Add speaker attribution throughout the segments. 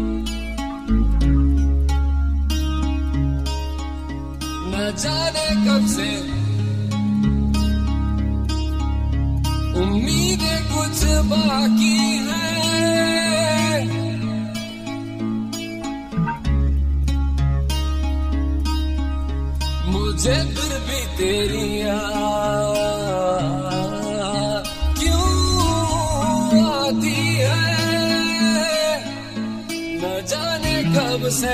Speaker 1: न जाने कब से उम्मीदें कुछ बाकी है, मुझे फिर भी तेरी याद क्यों आती है, न जाने कब से।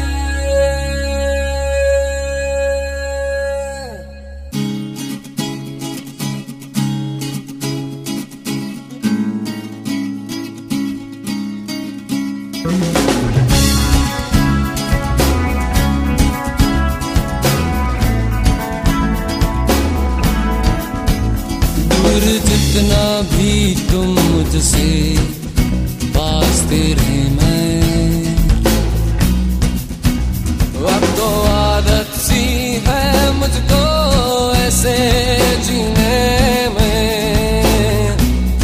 Speaker 1: दूर जितना भी तुम मुझसे पास तेरे मैं, अब तो आदत सी है मुझको ऐसे जीने में,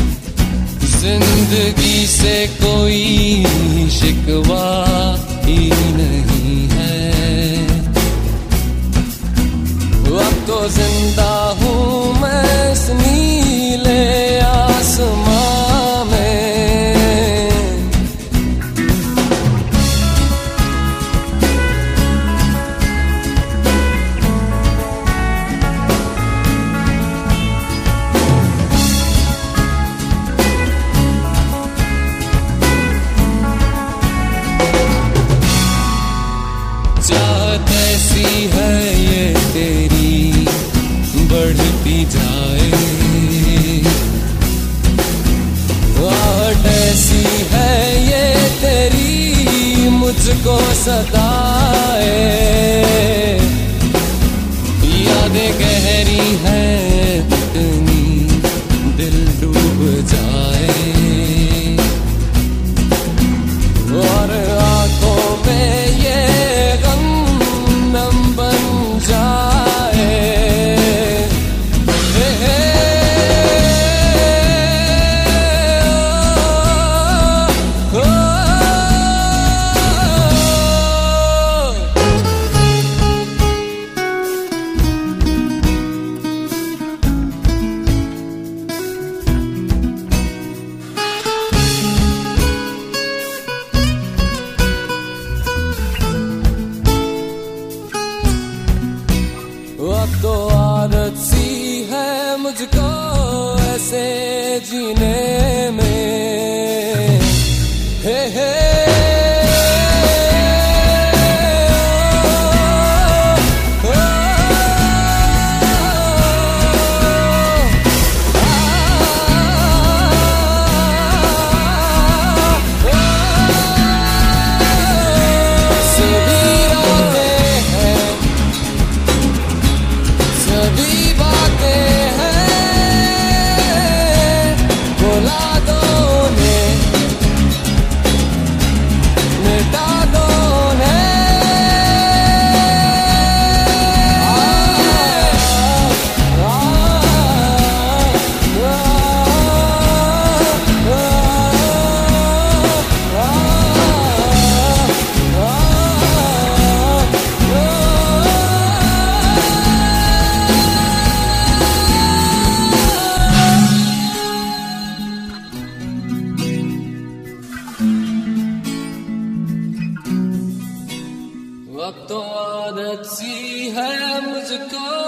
Speaker 1: जिंदगी से कोई शिकवा ही नहीं है, अब तो जिंदा हूँ मैं इस नीले आसमां में। चाहत ऐसी है ये तेरी बढ़ती जाए, आहट ऐसी है ये तेरी मुझको सताए, यादें गहरी हैं इतनी दिल डूब जाए, और आंखों में ये गम नम बन जाए। अब तो आदत सी है मुझको ऐसे जीने में, हे हे अब तो आदत सी है मुझको